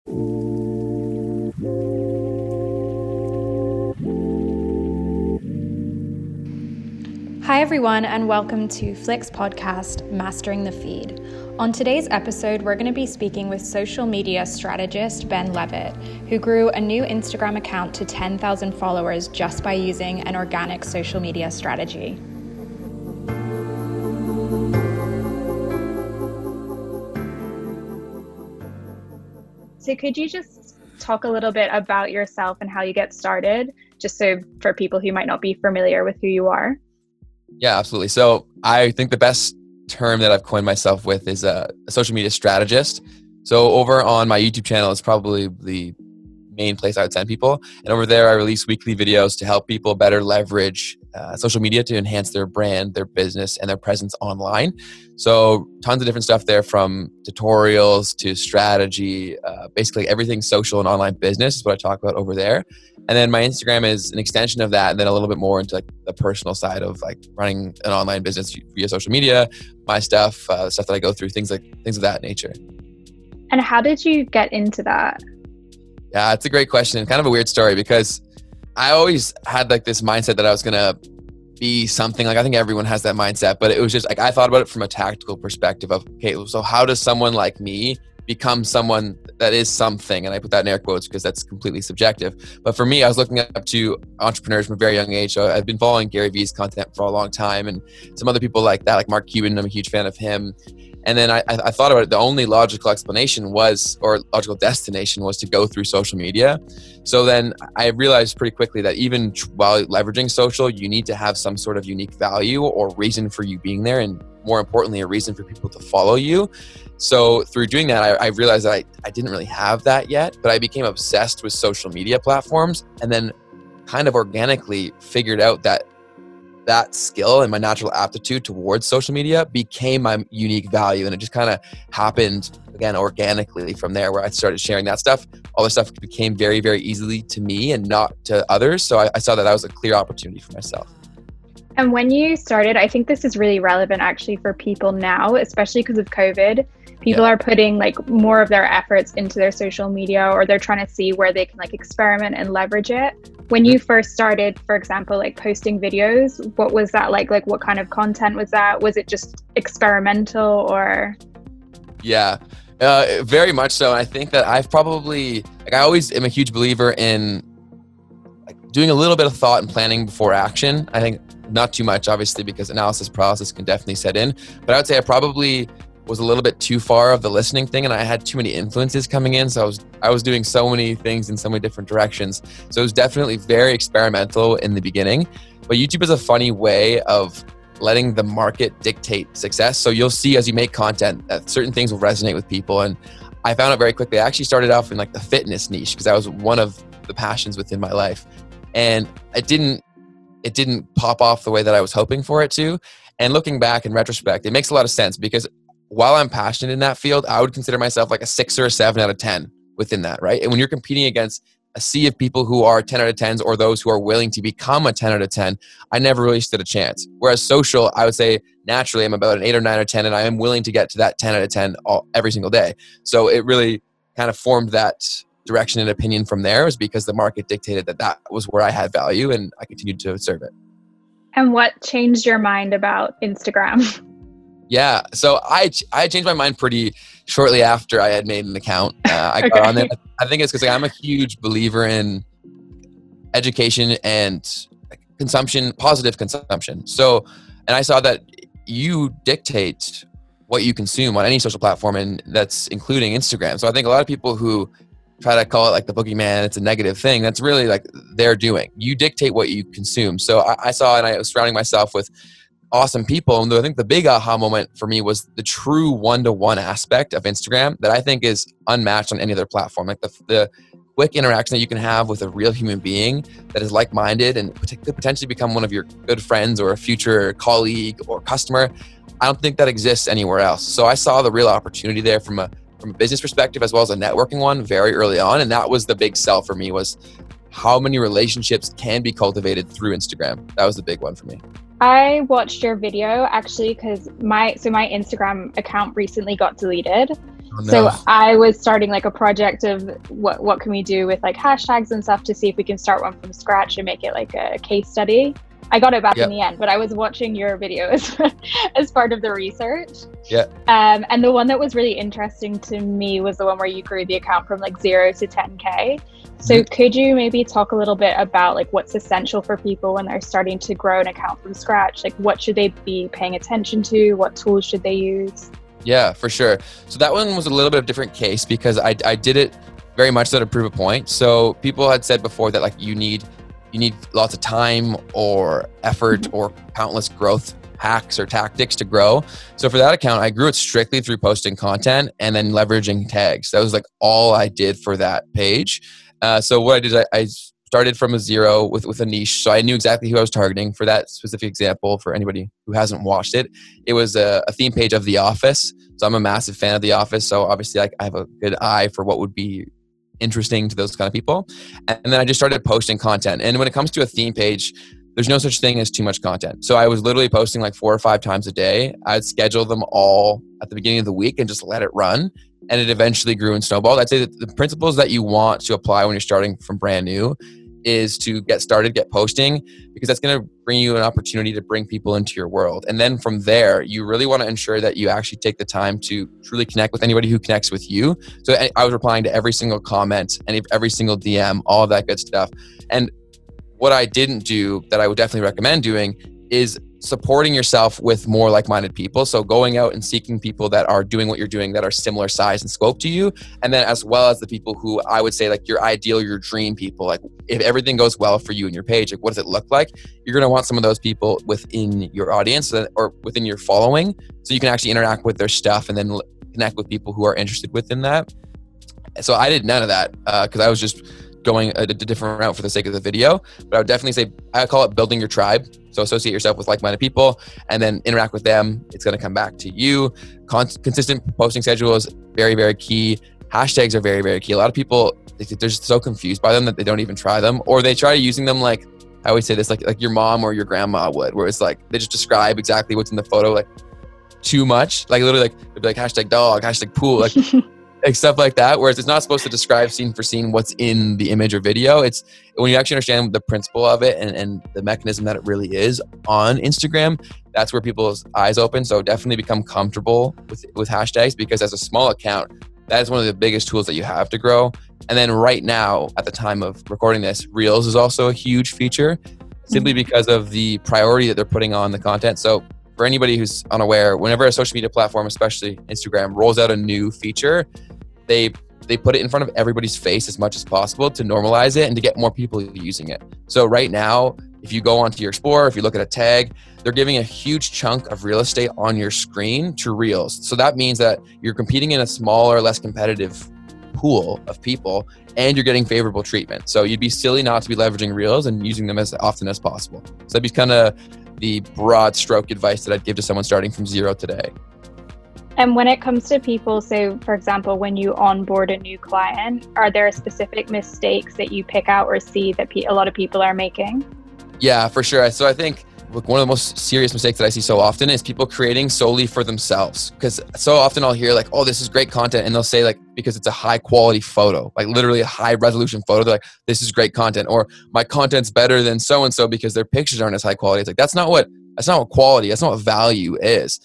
Hi everyone, and welcome to Flick's podcast, Mastering the Feed. On today's episode, we're going to be speaking with social media strategist Ben Levitt, who grew a new Instagram account to 10,000 followers just by using an organic social media strategy. So could you just talk a little bit about yourself and how you get started, just so for people who might not be familiar with who you are? Yeah, absolutely. So I think the best term that I've coined myself with is a social media strategist. So over on my YouTube channel is probably the main place I would send people. And over there, I release weekly videos to help people better leverage social media to enhance their brand, their business, and their presence online. So tons of different stuff there, from tutorials to strategy, basically everything social and online business is what I talk about over there. And then my Instagram is an extension of that, and then a little bit more into like the personal side of like running an online business via social media, my stuff, the stuff that I go through, things of that nature. And how did you get into that? Yeah, it's a great question. Kind of a weird story, because I always had like this mindset that I was going to be something. Like, I think everyone has that mindset, but it was just like, I thought about it from a tactical perspective of, okay, so how does someone like me become someone that is something? And I put that in air quotes because that's completely subjective. But for me, I was looking up to entrepreneurs from a very young age. So I've been following Gary Vee's content for a long time, and some other people like that, like Mark Cuban. I'm a huge fan of him. And then I thought about it. The only logical explanation was, or logical destination was, to go through social media. So then I realized pretty quickly that even while leveraging social, you need to have some sort of unique value or reason for you being there. And more importantly, a reason for people to follow you. So through doing that, I realized that I didn't really have that yet, but I became obsessed with social media platforms, and then kind of organically figured out that skill and my natural aptitude towards social media became my unique value. And it just kind of happened, again, organically from there, where I started sharing that stuff. All the stuff became very, very easily to me and not to others. So I saw that was a clear opportunity for myself. And when you started, I think this is really relevant actually for people now, especially because of COVID. People are putting like more of their efforts into their social media, or they're trying to see where they can like experiment and leverage it. When you first started, for example, like posting videos, what was that like? Like, what kind of content was that? Was it just experimental or? Yeah, very much so. I think that I've probably, like, I always am a huge believer in like doing a little bit of thought and planning before action. I think not too much, obviously, because analysis paralysis can definitely set in. But I would say I probably was a little bit too far of the listening thing, and I had too many influences coming in. So I was doing so many things in so many different directions. So it was definitely very experimental in the beginning. But YouTube is a funny way of letting the market dictate success. So you'll see as you make content that certain things will resonate with people. And I found out very quickly. I actually started off in like the fitness niche because that was one of the passions within my life. And it didn't pop off the way that I was hoping for it to. And looking back in retrospect, it makes a lot of sense, because while I'm passionate in that field, I would consider myself like a 6 or a 7 out of 10 within that, right? And when you're competing against a sea of people who are 10 out of 10s, or those who are willing to become a 10 out of 10, I never really stood a chance. Whereas social, I would say naturally I'm about an 8 or 9 or 10, and I am willing to get to that 10 out of 10 every single day. So it really kind of formed that direction and opinion from there, was because the market dictated that was where I had value, and I continued to serve it. And what changed your mind about Instagram? Yeah, so I changed my mind pretty shortly after I had made an account. I got on there. I think it's because I'm a huge believer in education and consumption, positive consumption. So, and I saw that you dictate what you consume on any social platform, and that's including Instagram. So I think a lot of people who try to call it like the boogeyman, it's a negative thing, that's really like they're doing. You dictate what you consume. So I saw, and I was surrounding myself with awesome people. And I think the big aha moment for me was the true one-to-one aspect of Instagram that I think is unmatched on any other platform. Like the quick interaction that you can have with a real human being that is like-minded and could potentially become one of your good friends or a future colleague or customer. I don't think that exists anywhere else. So I saw the real opportunity there from a business perspective, as well as a networking one, very early on. And that was the big sell for me, was how many relationships can be cultivated through Instagram. That was the big one for me. I watched your video actually because my Instagram account recently got deleted. Oh, So no. I was starting like a project of what can we do with like hashtags and stuff to see if we can start one from scratch and make it like a case study. I got it back in Yep. the end, but I was watching your videos as part of the research. Yeah. And the one that was really interesting to me was the one where you grew the account from like 0 to 10K. So could you maybe talk a little bit about like what's essential for people when they're starting to grow an account from scratch? Like what should they be paying attention to? What tools should they use? Yeah, for sure. So that one was a little bit of a different case because I did it very much so to prove a point. So people had said before that like you need lots of time or effort or countless growth hacks or tactics to grow. So for that account, I grew it strictly through posting content and then leveraging tags. That was like all I did for that page. So what I did is I started from a 0 with a niche. So I knew exactly who I was targeting for that specific example. For anybody who hasn't watched it, it was a theme page of The Office. So I'm a massive fan of The Office. So obviously I have a good eye for what would be interesting to those kind of people. And then I just started posting content. And when it comes to a theme page, there's no such thing as too much content. So I was literally posting like 4 or 5 times a day. I'd schedule them all at the beginning of the week and just let it run. And it eventually grew and snowballed. I'd say that the principles that you want to apply when you're starting from brand new is to get started, get posting, because that's going to bring you an opportunity to bring people into your world. And then from there, you really want to ensure that you actually take the time to truly connect with anybody who connects with you. So I was replying to every single comment and every single DM, all of that good stuff. And what I didn't do that I would definitely recommend doing is supporting yourself with more like-minded people. So going out and seeking people that are doing what you're doing, that are similar size and scope to you. And then as well as the people who I would say like your ideal, your dream people, like if everything goes well for you and your page, like what does it look like? You're going to want some of those people within your audience or within your following. So you can actually interact with their stuff and then connect with people who are interested within that. So I did none of that because I was just going a different route for the sake of the video. But I would definitely say, I call it building your tribe. So associate yourself with like-minded people and then interact with them. It's going to come back to you. Consistent posting schedule is very, very key. Hashtags are very, very key. A lot of people, they're just so confused by them that they don't even try them, or they try using them like, I always say this, like your mom or your grandma would, where it's like, they just describe exactly what's in the photo, like too much. Like literally like, it'd be like hashtag dog, hashtag pool, like stuff like that, whereas it's not supposed to describe scene for scene what's in the image or video. It's when you actually understand the principle of it and the mechanism that it really is on Instagram, that's where people's eyes open. So definitely become comfortable with hashtags, because as a small account, that is one of the biggest tools that you have to grow. And then right now, at the time of recording this, Reels is also a huge feature, simply because of the priority that they're putting on the content. So for anybody who's unaware, whenever a social media platform, especially Instagram, rolls out a new feature, they put it in front of everybody's face as much as possible to normalize it and to get more people using it. So right now, if you go onto your Explorer, if you look at a tag, they're giving a huge chunk of real estate on your screen to Reels. So that means that you're competing in a smaller, less competitive pool of people, and you're getting favorable treatment. So you'd be silly not to be leveraging Reels and using them as often as possible. So that'd be kind of the broad stroke advice that I'd give to someone starting from 0 today. And when it comes to people, so for example, when you onboard a new client, are there specific mistakes that you pick out or see that a lot of people are making? Yeah, for sure. So I think one of the most serious mistakes that I see so often is people creating solely for themselves. Because so often I'll hear like, oh, this is great content. And they'll say like, because it's a high quality photo, like literally a high resolution photo, they're like, this is great content. Or my content's better than so-and-so because their pictures aren't as high quality. It's like, that's not what quality, that's not what value is.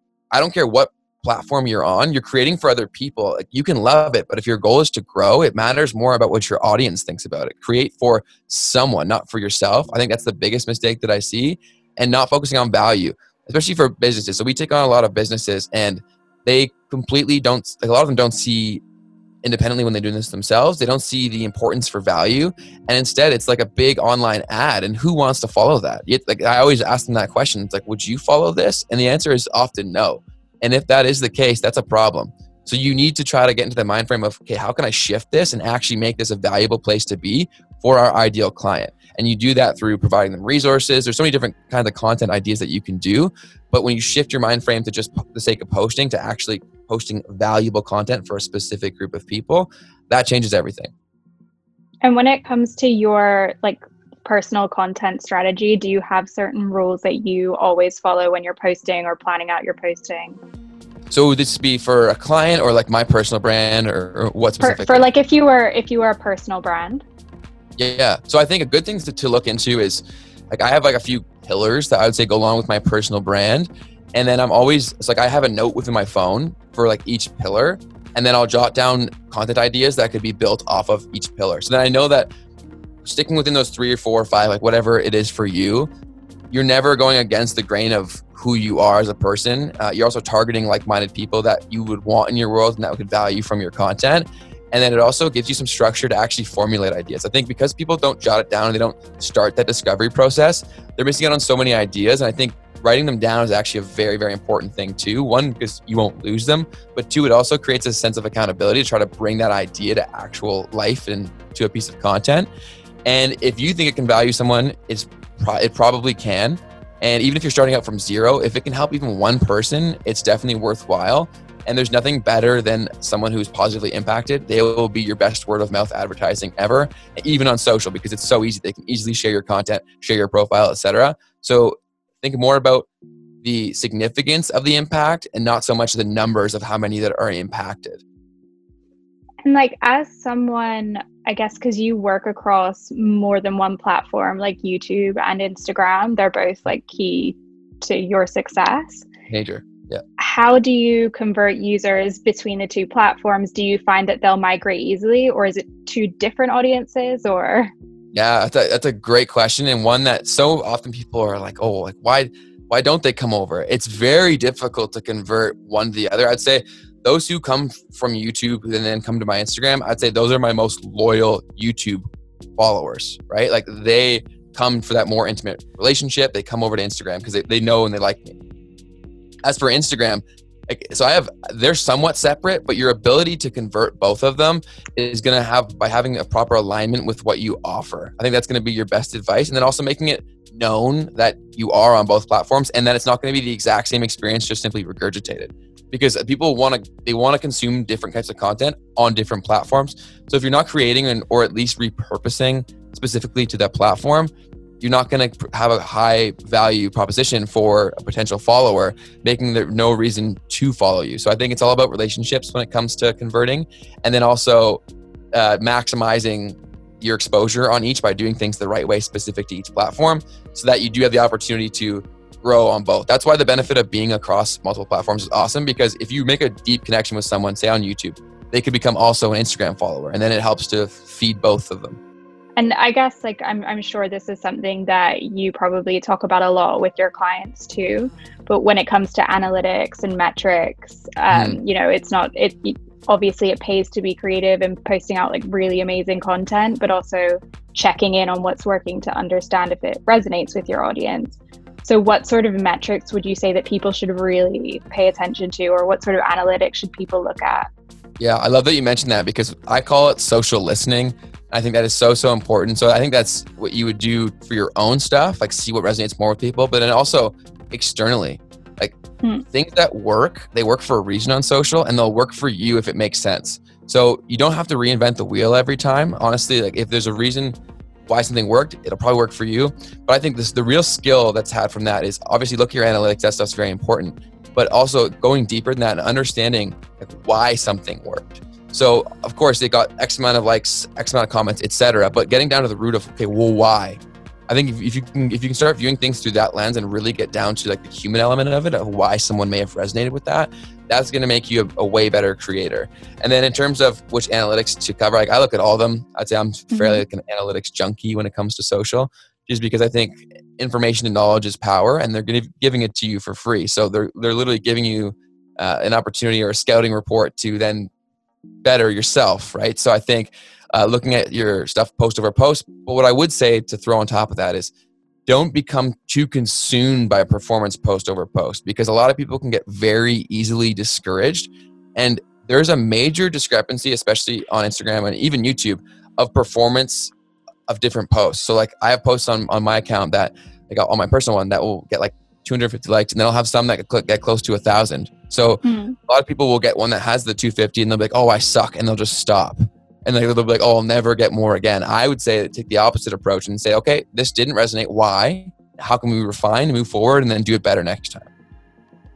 I don't care what platform you're on, you're creating for other people. Like, you can love it, but if your goal is to grow, it matters more about what your audience thinks about it. Create for someone, not for yourself. I think that's the biggest mistake that I see, and not focusing on value, especially for businesses. So we take on a lot of businesses and they completely don't, like a lot of them don't see independently when they're doing this themselves. They don't see the importance for value. And instead it's like a big online ad, and who wants to follow that? Like I always ask them that question. It's like, would you follow this? And the answer is often no. And if that is the case, that's a problem. So you need to try to get into the mind frame of, okay, how can I shift this and actually make this a valuable place to be for our ideal client? And you do that through providing them resources. There's so many different kinds of content ideas that you can do. But when you shift your mind frame to just the sake of posting to actually posting valuable content for a specific group of people, that changes everything. And when it comes to your like personal content strategy, do you have certain rules that you always follow when you're posting or planning out your posting? So would this be for a client or like my personal brand or what specifically? For like if you were a personal brand. Yeah. So I think a good thing to look into is like I have like a few pillars that I would say go along with my personal brand. And then it's like I have a note within my phone for like each pillar. And then I'll jot down content ideas that could be built off of each pillar. So then I know that sticking within those 3 or 4 or 5, like whatever it is for you, you're never going against the grain of who you are as a person. You're also targeting like-minded people that you would want in your world and that would value from your content. And then it also gives you some structure to actually formulate ideas. I think because people don't jot it down and they don't start that discovery process, they're missing out on so many ideas. And I think writing them down is actually a very, very important thing too. One, because you won't lose them, but two, it also creates a sense of accountability to try to bring that idea to actual life and to a piece of content. And if you think it can value someone, it probably can. And even if you're starting out from zero, if it can help even one person, it's definitely worthwhile. And there's nothing better than someone who's positively impacted. They will be your best word of mouth advertising ever, even on social, because it's so easy. They can easily share your content, share your profile, etc. So think more about the significance of the impact and not so much the numbers of how many that are impacted. And like as someone, I guess, because you work across more than one platform, like YouTube and Instagram, they're both like key to your success. Major. Yeah. How do you convert users between the two platforms? Do you find that they'll migrate easily, or is it two different audiences, or? Yeah, that's a great question, and one that so often people are like, oh, like why don't they come over? It's very difficult to convert one to the other. I'd say those who come from YouTube and then come to my Instagram, I'd say those are my most loyal YouTube followers, right? Like they come for that more intimate relationship. They come over to Instagram because they know and they like me. As for Instagram, they're somewhat separate, but your ability to convert both of them is going to have by having a proper alignment with what you offer. I think that's going to be your best advice. And then also making it known that you are on both platforms and that it's not going to be the exact same experience, just simply regurgitated. Because people want to consume different types of content on different platforms. So if you're not creating or at least repurposing specifically to that platform, you're not going to have a high value proposition for a potential follower, making there no reason to follow you. So I think it's all about relationships when it comes to converting, and then also maximizing your exposure on each by doing things the right way specific to each platform so that you do have the opportunity to grow on both. That's why the benefit of being across multiple platforms is awesome, because if you make a deep connection with someone, say on YouTube, they could become also an Instagram follower, and then it helps to feed both of them. And I guess like I'm sure this is something that you probably talk about a lot with your clients too. But when it comes to analytics and metrics, you know, obviously it pays to be creative and posting out like really amazing content, but also checking in on what's working to understand if it resonates with your audience. So what sort of metrics would you say that people should really pay attention to, or what sort of analytics should people look at? Yeah, I love that you mentioned that, because I call it social listening. I think that is so important. So I think that's what you would do for your own stuff, like see what resonates more with people, but then also externally, like things that work, they work for a reason on social, and they'll work for you if it makes sense. So you don't have to reinvent the wheel every time. Honestly, like if there's a reason why something worked, it'll probably work for you. But I think the real skill that's had from that is obviously look at your analytics. That stuff's very important, but also going deeper than that and understanding like why something worked. So of course they got X amount of likes, X amount of comments, etc. But getting down to the root of, okay, well, why? I think if you can start viewing things through that lens and really get down to like the human element of it, of why someone may have resonated with that, that's going to make you a way better creator. And then in terms of which analytics to cover, like I look at all of them. I'd say I'm fairly like an analytics junkie when it comes to social, just because I think information and knowledge is power, and they're giving it to you for free. So they're literally giving you an opportunity or a scouting report to then better yourself, right? So I think looking at your stuff post over post, but what I would say to throw on top of that is don't become too consumed by performance post over post, because a lot of people can get very easily discouraged. And there's a major discrepancy, especially on Instagram and even YouTube, of performance of different posts. So like I have posts on my account that like on my personal one that will get like 250 likes, and then I'll have some that get close to 1,000. So a lot of people will get one that has the 250 and they'll be like, oh, I suck, and they'll just stop. And they'll be like, oh, I'll never get more again. I would say take the opposite approach and say, okay, this didn't resonate. Why? How can we refine, move forward, and then do it better next time?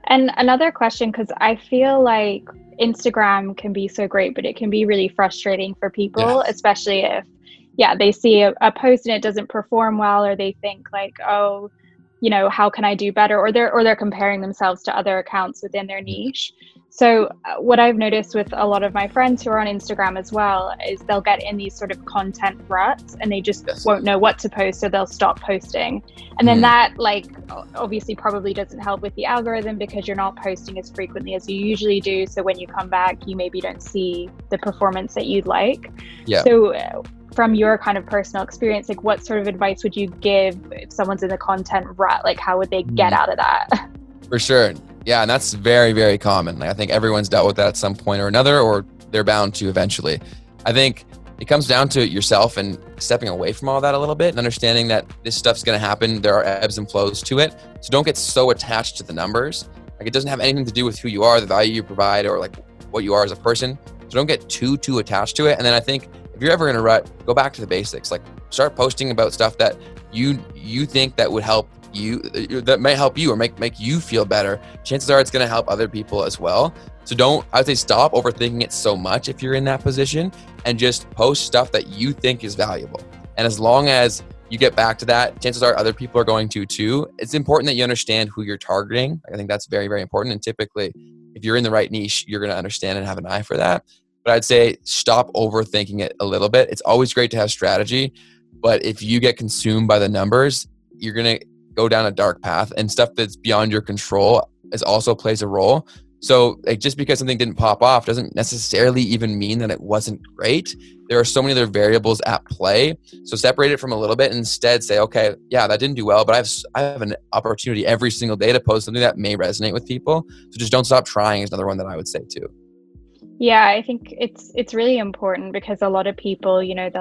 And another question, because I feel like Instagram can be so great, but it can be really frustrating for Yeah. people, especially if, yeah, they see a post and it doesn't perform well, or they think like, oh, how can I do better? Or they're comparing themselves to other accounts within their niche. So what I've noticed with a lot of my friends who are on Instagram as well is they'll get in these sort of content ruts and they just Yes. won't know what to post, so they'll stop posting. And then Mhm. that like obviously probably doesn't help with the algorithm because you're not posting as frequently as you usually do. So when you come back, you maybe don't see the performance that you'd like. Yeah. So from your kind of personal experience, like what sort of advice would you give if someone's in the content rut? Like how would they get out of that? For sure. Yeah, and that's very, very common. Like, I think everyone's dealt with that at some point or another, or they're bound to eventually. I think it comes down to yourself and stepping away from all that a little bit and understanding that this stuff's going to happen. There are ebbs and flows to it. So don't get so attached to the numbers. Like, it doesn't have anything to do with who you are, the value you provide, or like what you are as a person. So don't get too attached to it. And then I think if you're ever in a rut, go back to the basics. Like, start posting about stuff that you think that would help you, that may help you or make you feel better. Chances are it's going to help other people as well. So I would say stop overthinking it so much if you're in that position, and just post stuff that you think is valuable. And as long as you get back to that, chances are other people are going to too. It's important that you understand who you're targeting. I think that's very, very important. And typically, if you're in the right niche, you're going to understand and have an eye for that. But I'd say stop overthinking it a little bit. It's always great to have strategy, but if you get consumed by the numbers, you're going to go down a dark path, and stuff that's beyond your control also plays a role. So like, just because something didn't pop off doesn't necessarily even mean that it wasn't great. There are so many other variables at play. So separate it from a little bit and instead say, okay, yeah, that didn't do well, but I have an opportunity every single day to post something that may resonate with people. So just don't stop trying is another one that I would say too. Yeah, I think it's really important because a lot of people,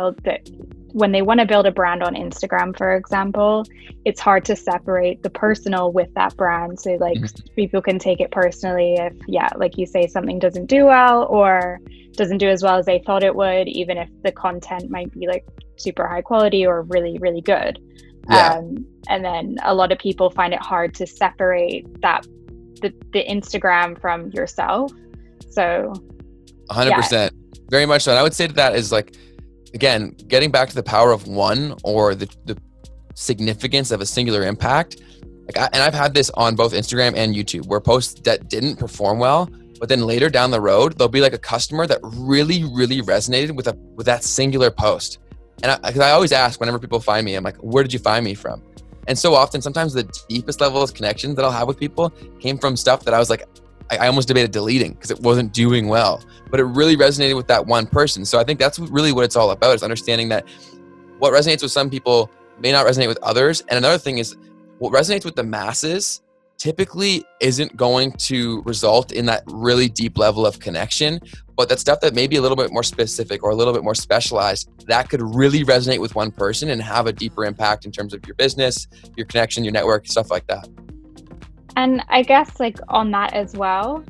when they want to build a brand on Instagram, for example, it's hard to separate the personal with that brand. So like people can take it personally if, yeah, like you say, something doesn't do well or doesn't do as well as they thought it would, even if the content might be like super high quality or really, really good. Yeah. And then a lot of people find it hard to separate the Instagram from yourself. So 100%. Yeah. Very much so. And I would say that is like, again, getting back to the power of one, or the significance of a singular impact. And I've had this on both Instagram and YouTube, where posts that didn't perform well, but then later down the road, there'll be like a customer that really, really resonated with that singular post. And I always ask whenever people find me, I'm like, where did you find me from? And so often, sometimes the deepest level of connection that I'll have with people came from stuff that I was like, I almost debated deleting because it wasn't doing well, but it really resonated with that one person. So I think that's really what it's all about, is understanding that what resonates with some people may not resonate with others. And another thing is, what resonates with the masses typically isn't going to result in that really deep level of connection, but that stuff that may be a little bit more specific or a little bit more specialized, that could really resonate with one person and have a deeper impact in terms of your business, your connection, your network, stuff like that. And I guess like on that as well,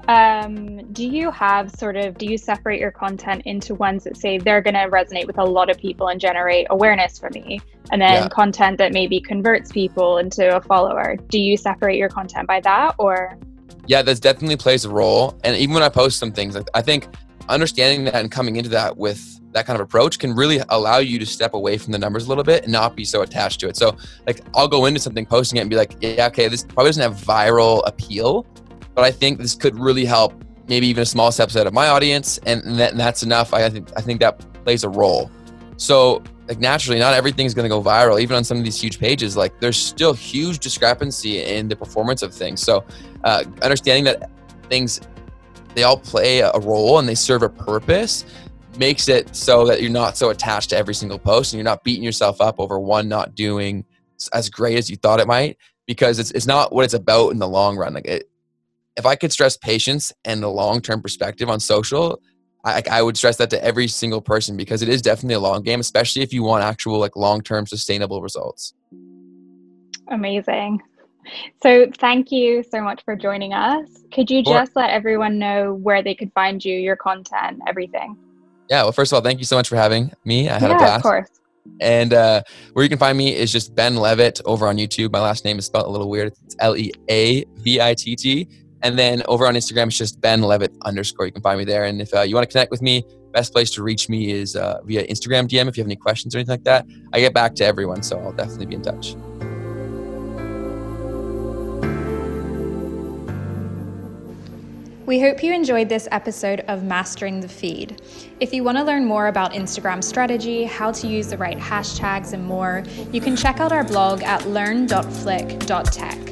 do you separate your content into ones that say they're going to resonate with a lot of people and generate awareness for me, and then content that maybe converts people into a follower? Do you separate your content by that, or? Yeah, that definitely plays a role. And even when I post some things, I think understanding that and coming into that with that kind of approach can really allow you to step away from the numbers a little bit and not be so attached to it. So like, I'll go into something, posting it, and be like, yeah, okay, this probably doesn't have viral appeal, but I think this could really help maybe even a small subset of my audience, and that's enough. I think that plays a role. So like, naturally, not everything's going to go viral. Even on some of these huge pages, like, there's still huge discrepancy in the performance of things. So understanding that things, they all play a role and they serve a purpose, makes it so that you're not so attached to every single post, and you're not beating yourself up over one not doing as great as you thought it might, because it's not what it's about in the long run. Like, if I could stress patience and the long-term perspective on social, I would stress that to every single person, because it is definitely a long game, especially if you want actual like long-term sustainable results. Amazing. So thank you so much for joining us. Could you just let everyone know where they could find you, your content, everything? Yeah, well, first of all, thank you so much for having me. I had a Yeah, blast. of course. And where you can find me is just Ben Levitt over on YouTube. My last name is spelled a little weird. It's Leavitt. And then over on Instagram, it's just Ben Levitt _ You can find me there. And if you want to connect with me, best place to reach me is via Instagram DM. If you have any questions or anything like that, I get back to everyone. So I'll definitely be in touch. We hope you enjoyed this episode of Mastering the Feed. If you want to learn more about Instagram strategy, how to use the right hashtags and more, you can check out our blog at learn.flick.tech.